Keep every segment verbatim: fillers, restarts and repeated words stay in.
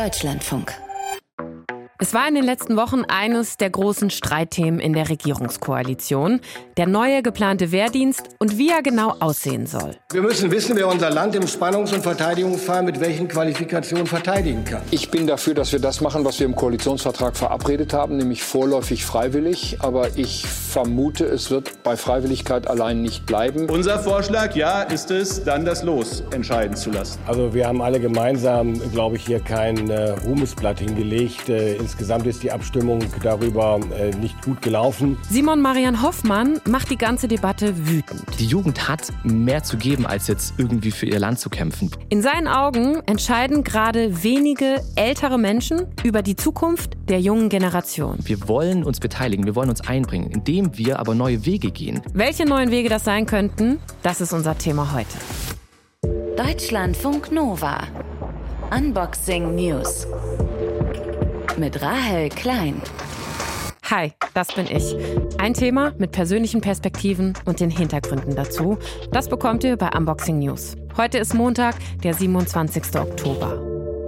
Deutschlandfunk. Es war in den letzten Wochen eines der großen Streitthemen in der Regierungskoalition. Der neue geplante Wehrdienst und wie er genau aussehen soll. Wir müssen wissen, wer unser Land im Spannungs- und Verteidigungsfall mit welchen Qualifikationen verteidigen kann. Ich bin dafür, dass wir das machen, was wir im Koalitionsvertrag verabredet haben, nämlich vorläufig freiwillig. Aber ich vermute, es wird bei Freiwilligkeit allein nicht bleiben. Unser Vorschlag, ja, ist es, dann das Los entscheiden zu lassen. Also wir haben alle gemeinsam, glaube ich, hier kein äh, Ruhmesblatt hingelegt. Äh, insgesamt ist die Abstimmung darüber äh, nicht gut gelaufen. Simon Marian Hoffmann macht die ganze Debatte wütend. Die Jugend hat mehr zu geben, als jetzt irgendwie für ihr Land zu kämpfen. In seinen Augen entscheiden gerade wenige ältere Menschen über die Zukunft der jungen Generation. Wir wollen uns beteiligen, wir wollen uns einbringen, indem wir aber neue Wege gehen. Welche neuen Wege das sein könnten, das ist unser Thema heute. Deutschlandfunk Nova. Unboxing News. Mit Rahel Klein. Hi, das bin ich. Ein Thema mit persönlichen Perspektiven und den Hintergründen dazu. Das bekommt ihr bei Unboxing News. Heute ist Montag, der siebenundzwanzigster Oktober.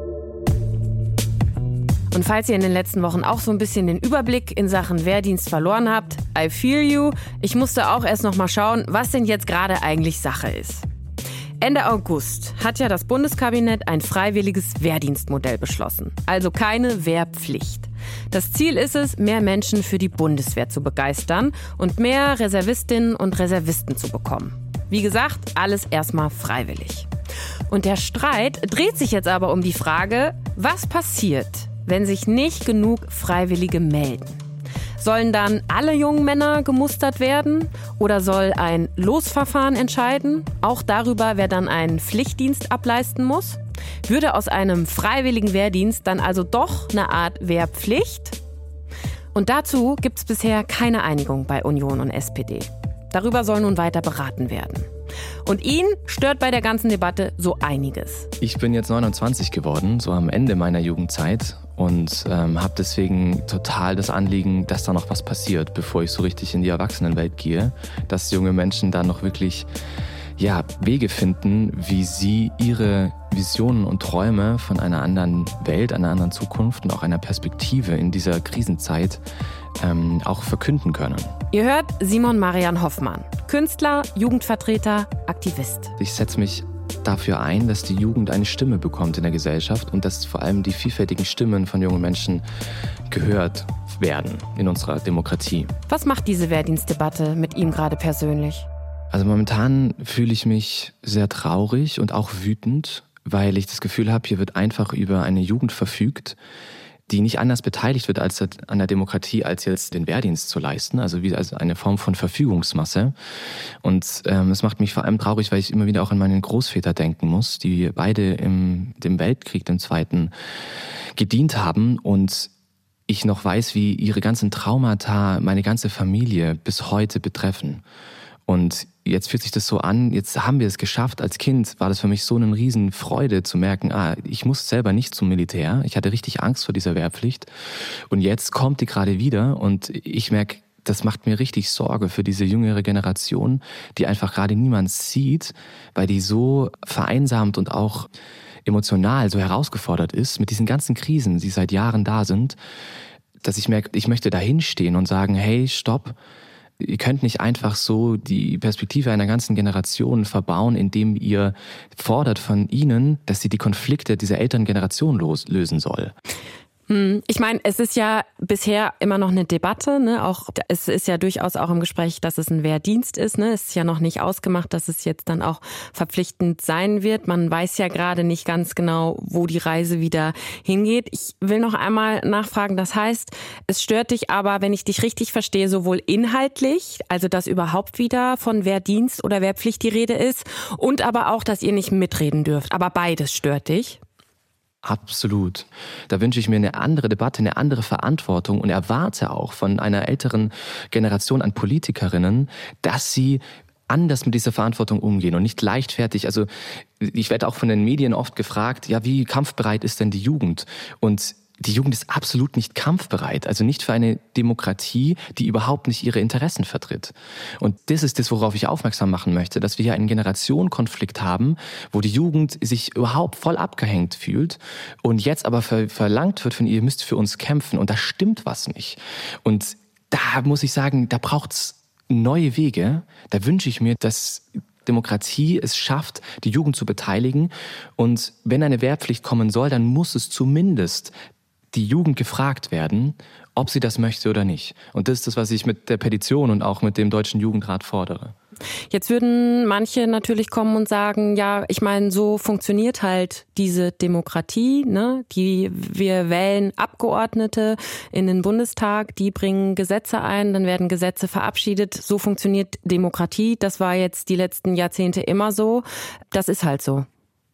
Und falls ihr in den letzten Wochen auch so ein bisschen den Überblick in Sachen Wehrdienst verloren habt, I feel you. Ich musste auch erst noch mal schauen, was denn jetzt gerade eigentlich Sache ist. Ende August hat ja das Bundeskabinett ein freiwilliges Wehrdienstmodell beschlossen. Also keine Wehrpflicht. Das Ziel ist es, mehr Menschen für die Bundeswehr zu begeistern und mehr Reservistinnen und Reservisten zu bekommen. Wie gesagt, alles erstmal freiwillig. Und der Streit dreht sich jetzt aber um die Frage, was passiert, wenn sich nicht genug Freiwillige melden? Sollen dann alle jungen Männer gemustert werden? Oder soll ein Losverfahren entscheiden? Auch darüber, wer dann einen Pflichtdienst ableisten muss? Würde aus einem freiwilligen Wehrdienst dann also doch eine Art Wehrpflicht? Und dazu gibt es bisher keine Einigung bei Union und S P D. Darüber soll nun weiter beraten werden. Und ihn stört bei der ganzen Debatte so einiges. Ich bin jetzt neunundzwanzig geworden, so am Ende meiner Jugendzeit. Und ähm, habe deswegen total das Anliegen, dass da noch was passiert, bevor ich so richtig in die Erwachsenenwelt gehe. Dass junge Menschen da noch wirklich ja, Wege finden, wie sie ihre Visionen und Träume von einer anderen Welt, einer anderen Zukunft und auch einer Perspektive in dieser Krisenzeit ähm, auch verkünden können. Ihr hört Simon Marian Hoffmann, Künstler, Jugendvertreter, Aktivist. Ich setze mich dafür ein, dass die Jugend eine Stimme bekommt in der Gesellschaft und dass vor allem die vielfältigen Stimmen von jungen Menschen gehört werden in unserer Demokratie. Was macht diese Wehrdienstdebatte mit ihm gerade persönlich? Also momentan fühle ich mich sehr traurig und auch wütend, weil ich das Gefühl habe, hier wird einfach über eine Jugend verfügt, die nicht anders beteiligt wird als an der Demokratie, als jetzt den Wehrdienst zu leisten, also wie also eine Form von Verfügungsmasse. Und ähm, es macht mich vor allem traurig, weil ich immer wieder auch an meine Großväter denken muss, die beide im dem Weltkrieg, dem Zweiten, gedient haben und ich noch weiß, wie ihre ganzen Traumata meine ganze Familie bis heute betreffen. Und jetzt fühlt sich das so an, jetzt haben wir es geschafft. Als Kind war das für mich so eine Riesenfreude zu merken, ah, ich muss selber nicht zum Militär. Ich hatte richtig Angst vor dieser Wehrpflicht. Und jetzt kommt die gerade wieder und ich merke, das macht mir richtig Sorge für diese jüngere Generation, die einfach gerade niemand sieht, weil die so vereinsamt und auch emotional so herausgefordert ist mit diesen ganzen Krisen, die seit Jahren da sind, dass ich merke, ich möchte da hinstehen und sagen, hey, stopp. Ihr könnt nicht einfach so die Perspektive einer ganzen Generation verbauen, indem ihr fordert von ihnen, dass sie die Konflikte dieser älteren Generation los- lösen soll. Ich meine, es ist ja bisher immer noch eine Debatte, ne? Auch es ist ja durchaus auch im Gespräch, dass es ein Wehrdienst ist, ne? Es ist ja noch nicht ausgemacht, dass es jetzt dann auch verpflichtend sein wird. Man weiß ja gerade nicht ganz genau, wo die Reise wieder hingeht. Ich will noch einmal nachfragen, das heißt, es stört dich aber, wenn ich dich richtig verstehe, sowohl inhaltlich, also dass überhaupt wieder von Wehrdienst oder Wehrpflicht die Rede ist, und aber auch, dass ihr nicht mitreden dürft. Aber beides stört dich? Absolut. Da wünsche ich mir eine andere Debatte, eine andere Verantwortung und erwarte auch von einer älteren Generation an Politikerinnen, dass sie anders mit dieser Verantwortung umgehen und nicht leichtfertig. Also ich werde auch von den Medien oft gefragt, ja, wie kampfbereit ist denn die Jugend? Und die Jugend ist absolut nicht kampfbereit, also nicht für eine Demokratie, die überhaupt nicht ihre Interessen vertritt. Und das ist das, worauf ich aufmerksam machen möchte, dass wir hier einen Generationenkonflikt haben, wo die Jugend sich überhaupt voll abgehängt fühlt und jetzt aber ver- verlangt wird von ihr, ihr müsst für uns kämpfen und da stimmt was nicht. Und da muss ich sagen, da braucht's neue Wege. Da wünsche ich mir, dass Demokratie es schafft, die Jugend zu beteiligen. Und wenn eine Wehrpflicht kommen soll, dann muss es zumindest die Jugend gefragt werden, ob sie das möchte oder nicht. Und das ist das, was ich mit der Petition und auch mit dem Deutschen Jugendrat fordere. Jetzt würden manche natürlich kommen und sagen, ja, ich meine, so funktioniert halt diese Demokratie, ne? Die, wir wählen Abgeordnete in den Bundestag, die bringen Gesetze ein, dann werden Gesetze verabschiedet. So funktioniert Demokratie. Das war jetzt die letzten Jahrzehnte immer so. Das ist halt so.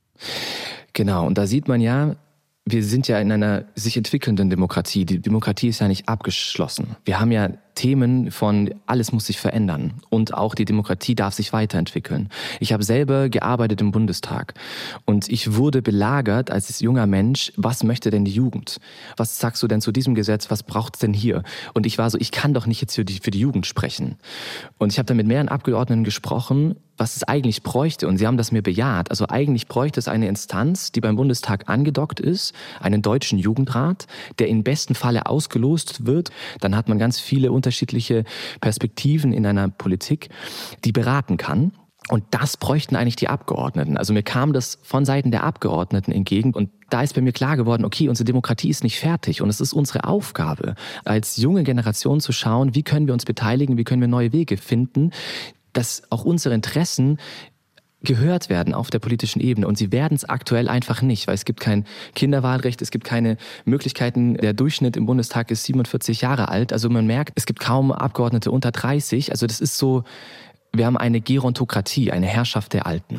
Genau, und da sieht man ja, wir sind ja in einer sich entwickelnden Demokratie. Die Demokratie ist ja nicht abgeschlossen. Wir haben ja Themen von alles muss sich verändern und auch die Demokratie darf sich weiterentwickeln. Ich habe selber gearbeitet im Bundestag und ich wurde belagert als junger Mensch, was möchte denn die Jugend? Was sagst du denn zu diesem Gesetz? Was braucht's denn hier? Und ich war so, ich kann doch nicht jetzt für die, für die Jugend sprechen. Und ich habe dann mit mehreren Abgeordneten gesprochen, was es eigentlich bräuchte. Und sie haben das mir bejaht. Also eigentlich bräuchte es eine Instanz, die beim Bundestag angedockt ist, einen deutschen Jugendrat, der im besten Falle ausgelost wird. Dann hat man ganz viele unterschiedliche Perspektiven in einer Politik, die beraten kann. Und das bräuchten eigentlich die Abgeordneten. Also mir kam das von Seiten der Abgeordneten entgegen. Und da ist bei mir klar geworden, okay, unsere Demokratie ist nicht fertig. Und es ist unsere Aufgabe, als junge Generation zu schauen, wie können wir uns beteiligen, wie können wir neue Wege finden, dass auch unsere Interessen gehört werden auf der politischen Ebene. Und sie werden es aktuell einfach nicht, weil es gibt kein Kinderwahlrecht, es gibt keine Möglichkeiten. Der Durchschnitt im Bundestag ist siebenundvierzig Jahre alt. Also man merkt, es gibt kaum Abgeordnete unter dreißig. Also das ist so, wir haben eine Gerontokratie, eine Herrschaft der Alten.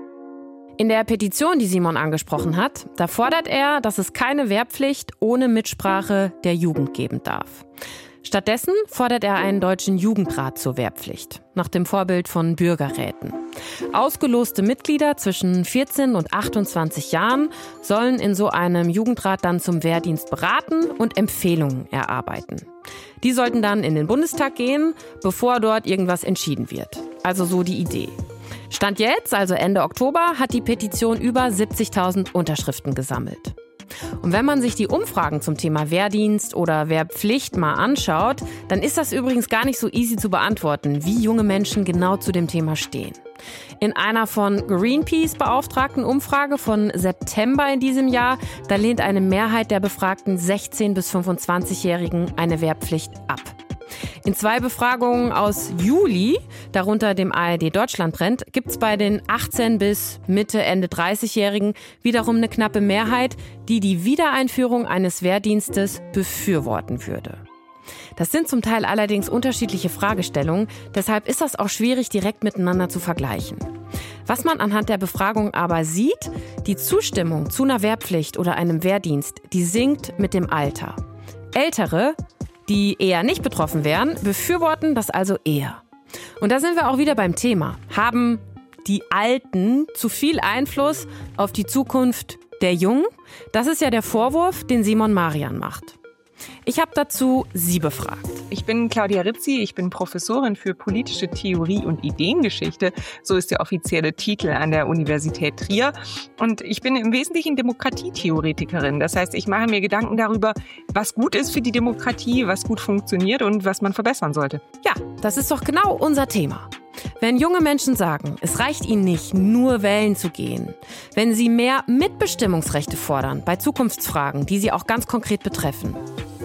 In der Petition, die Simon angesprochen hat, da fordert er, dass es keine Wehrpflicht ohne Mitsprache der Jugend geben darf. Stattdessen fordert er einen deutschen Jugendrat zur Wehrpflicht, nach dem Vorbild von Bürgerräten. Ausgeloste Mitglieder zwischen vierzehn und achtundzwanzig Jahren sollen in so einem Jugendrat dann zum Wehrdienst beraten und Empfehlungen erarbeiten. Die sollten dann in den Bundestag gehen, bevor dort irgendwas entschieden wird. Also so die Idee. Stand jetzt, also Ende Oktober, hat die Petition über siebzigtausend Unterschriften gesammelt. Und wenn man sich die Umfragen zum Thema Wehrdienst oder Wehrpflicht mal anschaut, dann ist das übrigens gar nicht so easy zu beantworten, wie junge Menschen genau zu dem Thema stehen. In einer von Greenpeace beauftragten Umfrage von September in diesem Jahr, da lehnt eine Mehrheit der befragten sechzehn- bis fünfundzwanzigjährigen eine Wehrpflicht ab. In zwei Befragungen aus Juli, darunter dem A R D-Deutschland-Trend, gibt es bei den achtzehn- bis Mitte, Ende dreißigjährigen wiederum eine knappe Mehrheit, die die Wiedereinführung eines Wehrdienstes befürworten würde. Das sind zum Teil allerdings unterschiedliche Fragestellungen, deshalb ist das auch schwierig, direkt miteinander zu vergleichen. Was man anhand der Befragung aber sieht, die Zustimmung zu einer Wehrpflicht oder einem Wehrdienst, die sinkt mit dem Alter. Ältere, die eher nicht betroffen wären, befürworten das also eher. Und da sind wir auch wieder beim Thema. Haben die Alten zu viel Einfluss auf die Zukunft der Jungen? Das ist ja der Vorwurf, den Simon Marian macht. Ich habe dazu sie befragt. Ich bin Claudia Rizzi, ich bin Professorin für politische Theorie und Ideengeschichte. So ist der offizielle Titel an der Universität Trier. Und ich bin im Wesentlichen Demokratietheoretikerin. Das heißt, ich mache mir Gedanken darüber, was gut ist für die Demokratie, was gut funktioniert und was man verbessern sollte. Ja, das ist doch genau unser Thema. Wenn junge Menschen sagen, es reicht ihnen nicht, nur wählen zu gehen, wenn sie mehr Mitbestimmungsrechte fordern bei Zukunftsfragen, die sie auch ganz konkret betreffen.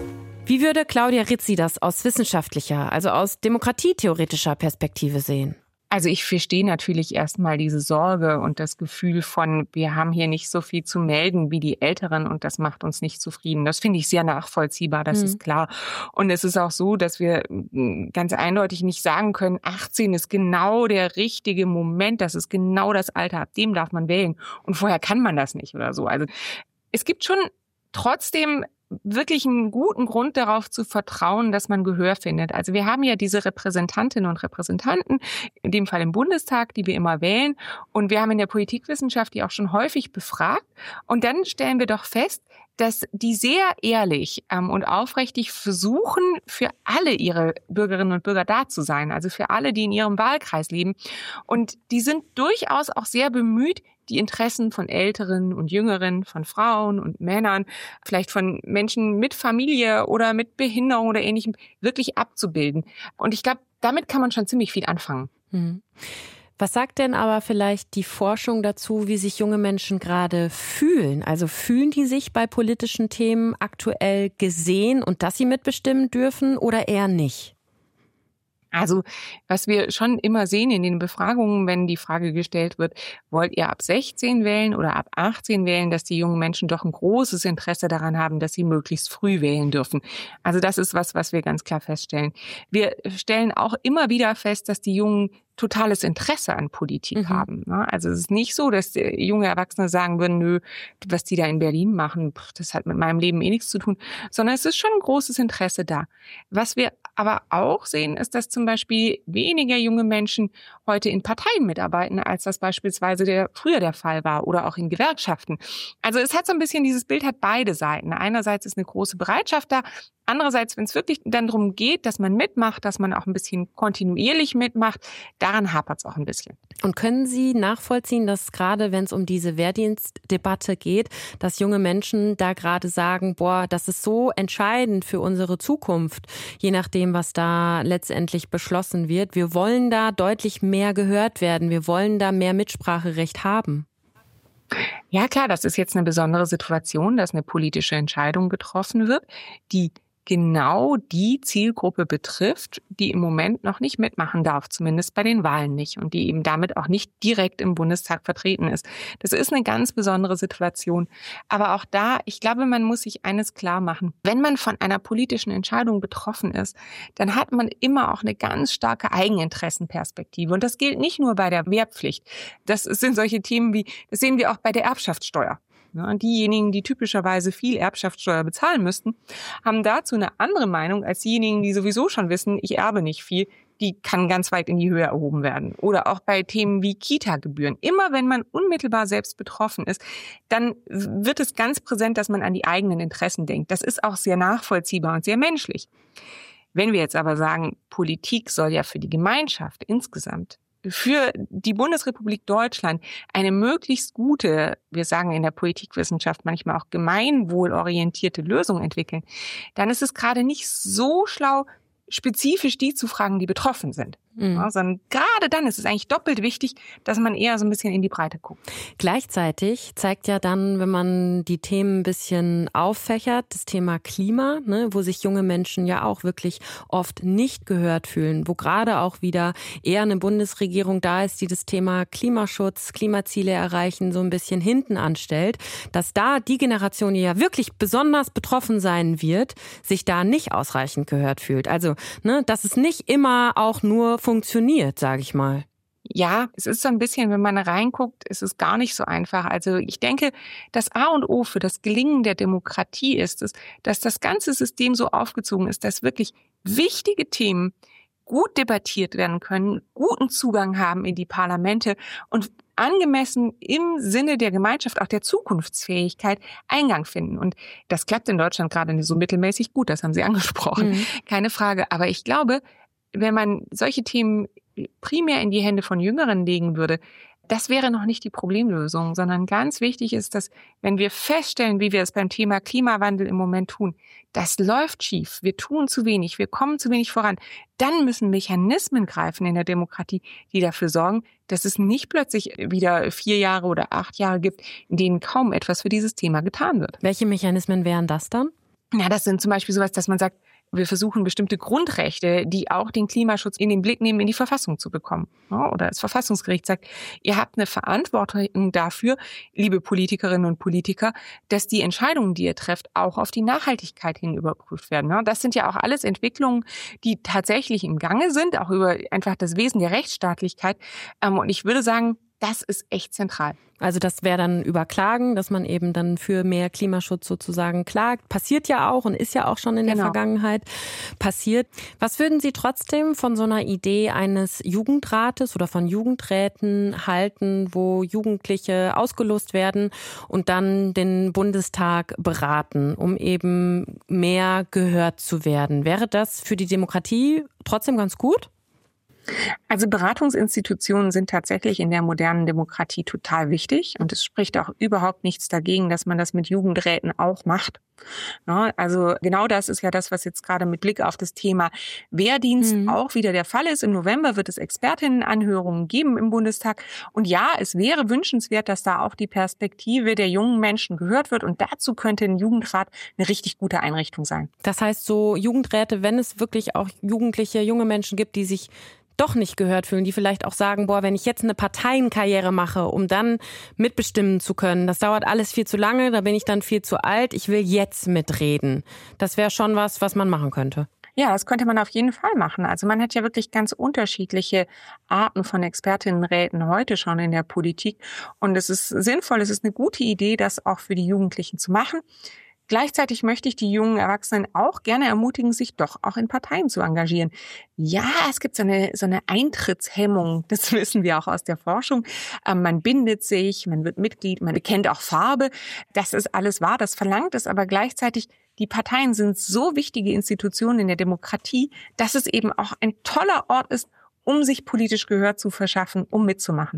Wie würde Claudia Rizzi das aus wissenschaftlicher, also aus demokratietheoretischer Perspektive sehen? Also ich verstehe natürlich erstmal diese Sorge und das Gefühl von, wir haben hier nicht so viel zu melden wie die Älteren und das macht uns nicht zufrieden. Das finde ich sehr nachvollziehbar, das mhm. ist klar. Und es ist auch so, dass wir ganz eindeutig nicht sagen können, achtzehn ist genau der richtige Moment, das ist genau das Alter, ab dem darf man wählen. Und vorher kann man das nicht oder so. Also es gibt schon trotzdem wirklich einen guten Grund darauf zu vertrauen, dass man Gehör findet. Also wir haben ja diese Repräsentantinnen und Repräsentanten, in dem Fall im Bundestag, die wir immer wählen. Und wir haben in der Politikwissenschaft die auch schon häufig befragt. Und dann stellen wir doch fest, dass die sehr ehrlich ähm, und aufrichtig versuchen, für alle ihre Bürgerinnen und Bürger da zu sein. Also für alle, die in ihrem Wahlkreis leben. Und die sind durchaus auch sehr bemüht, die Interessen von Älteren und Jüngeren, von Frauen und Männern, vielleicht von Menschen mit Familie oder mit Behinderung oder Ähnlichem wirklich abzubilden. Und ich glaube, damit kann man schon ziemlich viel anfangen. Mhm. Was sagt denn aber vielleicht die Forschung dazu, wie sich junge Menschen gerade fühlen? Also fühlen die sich bei politischen Themen aktuell gesehen und dass sie mitbestimmen dürfen oder eher nicht? Also was wir schon immer sehen in den Befragungen, wenn die Frage gestellt wird, wollt ihr ab sechzehn wählen oder ab achtzehn wählen, dass die jungen Menschen doch ein großes Interesse daran haben, dass sie möglichst früh wählen dürfen. Also das ist was, was wir ganz klar feststellen. Wir stellen auch immer wieder fest, dass die Jungen totales Interesse an Politik mhm. haben. Also es ist nicht so, dass junge Erwachsene sagen würden, nö, was die da in Berlin machen, das hat mit meinem Leben eh nichts zu tun, sondern es ist schon ein großes Interesse da. Was wir aber auch sehen, ist, dass zum Beispiel weniger junge Menschen heute in Parteien mitarbeiten, als das beispielsweise der, früher der Fall war oder auch in Gewerkschaften. Also es hat so ein bisschen, dieses Bild hat beide Seiten. Einerseits ist eine große Bereitschaft da, andererseits, wenn es wirklich dann darum geht, dass man mitmacht, dass man auch ein bisschen kontinuierlich mitmacht, daran hapert es auch ein bisschen. Und können Sie nachvollziehen, dass gerade wenn es um diese Wehrdienstdebatte geht, dass junge Menschen da gerade sagen, boah, das ist so entscheidend für unsere Zukunft, je nachdem, was da letztendlich beschlossen wird. Wir wollen da deutlich mehr gehört werden, wir wollen da mehr Mitspracherecht haben. Ja klar, das ist jetzt eine besondere Situation, dass eine politische Entscheidung getroffen wird, die genau die Zielgruppe betrifft, die im Moment noch nicht mitmachen darf, zumindest bei den Wahlen nicht und die eben damit auch nicht direkt im Bundestag vertreten ist. Das ist eine ganz besondere Situation. Aber auch da, ich glaube, man muss sich eines klar machen. Wenn man von einer politischen Entscheidung betroffen ist, dann hat man immer auch eine ganz starke Eigeninteressenperspektive. Und das gilt nicht nur bei der Wehrpflicht. Das sind solche Themen wie, das sehen wir auch bei der Erbschaftssteuer. Ja, diejenigen, die typischerweise viel Erbschaftssteuer bezahlen müssten, haben dazu eine andere Meinung als diejenigen, die sowieso schon wissen, ich erbe nicht viel. Die kann ganz weit in die Höhe erhoben werden. Oder auch bei Themen wie Kita-Gebühren. Immer wenn man unmittelbar selbst betroffen ist, dann wird es ganz präsent, dass man an die eigenen Interessen denkt. Das ist auch sehr nachvollziehbar und sehr menschlich. Wenn wir jetzt aber sagen, Politik soll ja für die Gemeinschaft insgesamt, für die Bundesrepublik Deutschland eine möglichst gute, wir sagen in der Politikwissenschaft manchmal auch gemeinwohlorientierte Lösung entwickeln, dann ist es gerade nicht so schlau, spezifisch die zu fragen, die betroffen sind. Mhm. Ja, sondern gerade dann ist es eigentlich doppelt wichtig, dass man eher so ein bisschen in die Breite guckt. Gleichzeitig zeigt ja dann, wenn man die Themen ein bisschen auffächert, das Thema Klima, ne, wo sich junge Menschen ja auch wirklich oft nicht gehört fühlen, wo gerade auch wieder eher eine Bundesregierung da ist, die das Thema Klimaschutz, Klimaziele erreichen, so ein bisschen hinten anstellt, dass da die Generation, die ja wirklich besonders betroffen sein wird, sich da nicht ausreichend gehört fühlt. Also, ne, dass es nicht immer auch nur funktioniert, sage ich mal. Ja, es ist so ein bisschen, wenn man reinguckt, ist es gar nicht so einfach. Also ich denke, das A und O für das Gelingen der Demokratie ist es, dass das ganze System so aufgezogen ist, dass wirklich wichtige Themen gut debattiert werden können, guten Zugang haben in die Parlamente und angemessen im Sinne der Gemeinschaft, auch der Zukunftsfähigkeit, Eingang finden. Und das klappt in Deutschland gerade so mittelmäßig gut, das haben Sie angesprochen, mhm. keine Frage. Aber ich glaube, wenn man solche Themen primär in die Hände von Jüngeren legen würde, das wäre noch nicht die Problemlösung, sondern ganz wichtig ist, dass wenn wir feststellen, wie wir es beim Thema Klimawandel im Moment tun, das läuft schief, wir tun zu wenig, wir kommen zu wenig voran, dann müssen Mechanismen greifen in der Demokratie, die dafür sorgen, dass es nicht plötzlich wieder vier Jahre oder acht Jahre gibt, in denen kaum etwas für dieses Thema getan wird. Welche Mechanismen wären das dann? Na, das sind zum Beispiel sowas, dass man sagt, wir versuchen bestimmte Grundrechte, die auch den Klimaschutz in den Blick nehmen, in die Verfassung zu bekommen. Ja, oder das Verfassungsgericht sagt, ihr habt eine Verantwortung dafür, liebe Politikerinnen und Politiker, dass die Entscheidungen, die ihr trefft, auch auf die Nachhaltigkeit hin überprüft werden. Ja, das sind ja auch alles Entwicklungen, die tatsächlich im Gange sind, auch über einfach das Wesen der Rechtsstaatlichkeit. Und ich würde sagen, Das ist echt zentral. Also das wäre dann über Klagen, dass man eben dann für mehr Klimaschutz sozusagen klagt. Passiert ja auch und ist ja auch schon in der Genau. Vergangenheit passiert. Was würden Sie trotzdem von so einer Idee eines Jugendrates oder von Jugendräten halten, wo Jugendliche ausgelost werden und dann den Bundestag beraten, um eben mehr gehört zu werden? Wäre das für die Demokratie trotzdem ganz gut? Also Beratungsinstitutionen sind tatsächlich in der modernen Demokratie total wichtig und es spricht auch überhaupt nichts dagegen, dass man das mit Jugendräten auch macht. Ja, also genau das ist ja das, was jetzt gerade mit Blick auf das Thema Wehrdienst mhm. auch wieder der Fall ist. Im November wird es Expertinnenanhörungen geben im Bundestag. Und ja, es wäre wünschenswert, dass da auch die Perspektive der jungen Menschen gehört wird. Und dazu könnte ein Jugendrat eine richtig gute Einrichtung sein. Das heißt, so Jugendräte, wenn es wirklich auch jugendliche, junge Menschen gibt, die sich doch nicht gehört fühlen, die vielleicht auch sagen, boah, wenn ich jetzt eine Parteienkarriere mache, um dann mitbestimmen zu können, das dauert alles viel zu lange, da bin ich dann viel zu alt, ich will jetzt mitreden. Das wäre schon was, was man machen könnte. Ja, das könnte man auf jeden Fall machen. Also man hat ja wirklich ganz unterschiedliche Arten von Expertinnenräten heute schon in der Politik. Und es ist sinnvoll, es ist eine gute Idee, das auch für die Jugendlichen zu machen. Gleichzeitig möchte ich die jungen Erwachsenen auch gerne ermutigen, sich doch auch in Parteien zu engagieren. Ja, es gibt so eine, so eine Eintrittshemmung, das wissen wir auch aus der Forschung. Ähm, man bindet sich, man wird Mitglied, man bekennt auch Farbe. Das ist alles wahr, das verlangt es, aber gleichzeitig, die Parteien sind so wichtige Institutionen in der Demokratie, dass es eben auch ein toller Ort ist, um sich politisch Gehör zu verschaffen, um mitzumachen.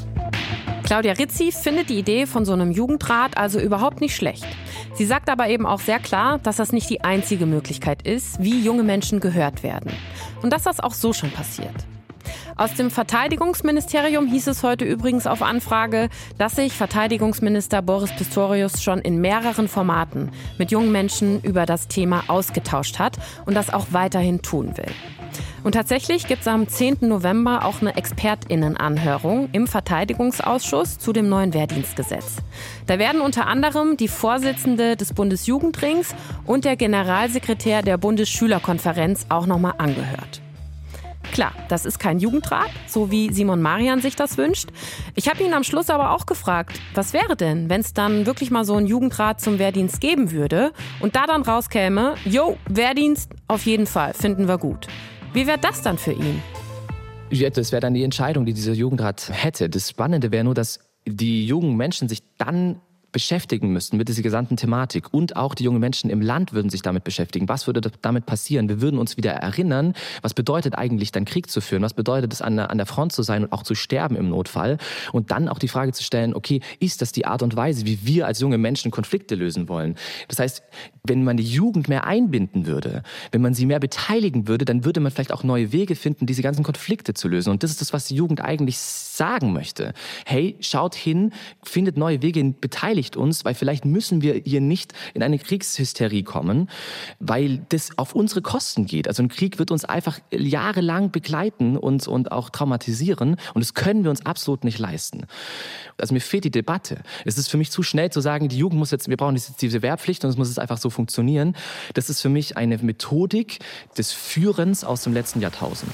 Claudia Rizzi findet die Idee von so einem Jugendrat also überhaupt nicht schlecht. Sie sagt aber eben auch sehr klar, dass das nicht die einzige Möglichkeit ist, wie junge Menschen gehört werden. Und dass das auch so schon passiert. Aus dem Verteidigungsministerium hieß es heute übrigens auf Anfrage, dass sich Verteidigungsminister Boris Pistorius schon in mehreren Formaten mit jungen Menschen über das Thema ausgetauscht hat und das auch weiterhin tun will. Und tatsächlich gibt es am zehnten November auch eine ExpertInnenanhörung im Verteidigungsausschuss zu dem neuen Wehrdienstgesetz. Da werden unter anderem die Vorsitzende des Bundesjugendrings und der Generalsekretär der Bundesschülerkonferenz auch nochmal angehört. Klar, das ist kein Jugendrat, so wie Simon Marian sich das wünscht. Ich habe ihn am Schluss aber auch gefragt, was wäre denn, wenn es dann wirklich mal so einen Jugendrat zum Wehrdienst geben würde und da dann rauskäme, jo, Wehrdienst auf jeden Fall, finden wir gut. Wie wäre das dann für ihn? Ja, das wäre dann die Entscheidung, die dieser Jugendrat hätte. Das Spannende wäre nur, dass die jungen Menschen sich dann beschäftigen müssten mit dieser gesamten Thematik. Und auch die jungen Menschen im Land würden sich damit beschäftigen. Was würde damit passieren? Wir würden uns wieder erinnern, was bedeutet eigentlich dann Krieg zu führen? Was bedeutet es, an der, an der Front zu sein und auch zu sterben im Notfall? Und dann auch die Frage zu stellen, okay, ist das die Art und Weise, wie wir als junge Menschen Konflikte lösen wollen? Das heißt, wenn man die Jugend mehr einbinden würde, wenn man sie mehr beteiligen würde, dann würde man vielleicht auch neue Wege finden, diese ganzen Konflikte zu lösen. Und das ist das, was die Jugend eigentlich sagen möchte. Hey, schaut hin, findet neue Wege, beteiligt uns, weil vielleicht müssen wir hier nicht in eine Kriegshysterie kommen, weil das auf unsere Kosten geht. Also ein Krieg wird uns einfach jahrelang begleiten und, und auch traumatisieren und das können wir uns absolut nicht leisten. Also mir fehlt die Debatte. Es ist für mich zu schnell zu sagen, die Jugend muss jetzt, wir brauchen jetzt diese Wehrpflicht und es muss jetzt einfach so funktionieren. Das ist für mich eine Methodik des Führens aus dem letzten Jahrtausend.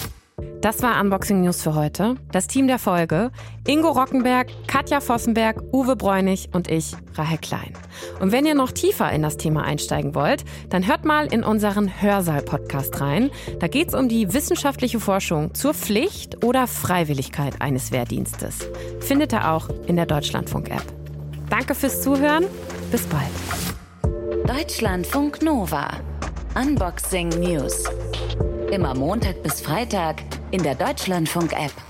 Das war Unboxing News für heute. Das Team der Folge: Ingo Rockenberg, Katja Vossenberg, Uwe Bräunig und ich, Rahel Klein. Und wenn ihr noch tiefer in das Thema einsteigen wollt, dann hört mal in unseren Hörsaal-Podcast rein. Da geht es um die wissenschaftliche Forschung zur Pflicht oder Freiwilligkeit eines Wehrdienstes. Findet ihr auch in der Deutschlandfunk-App. Danke fürs Zuhören. Bis bald. Deutschlandfunk Nova. Unboxing News. Immer Montag bis Freitag in der Deutschlandfunk-App.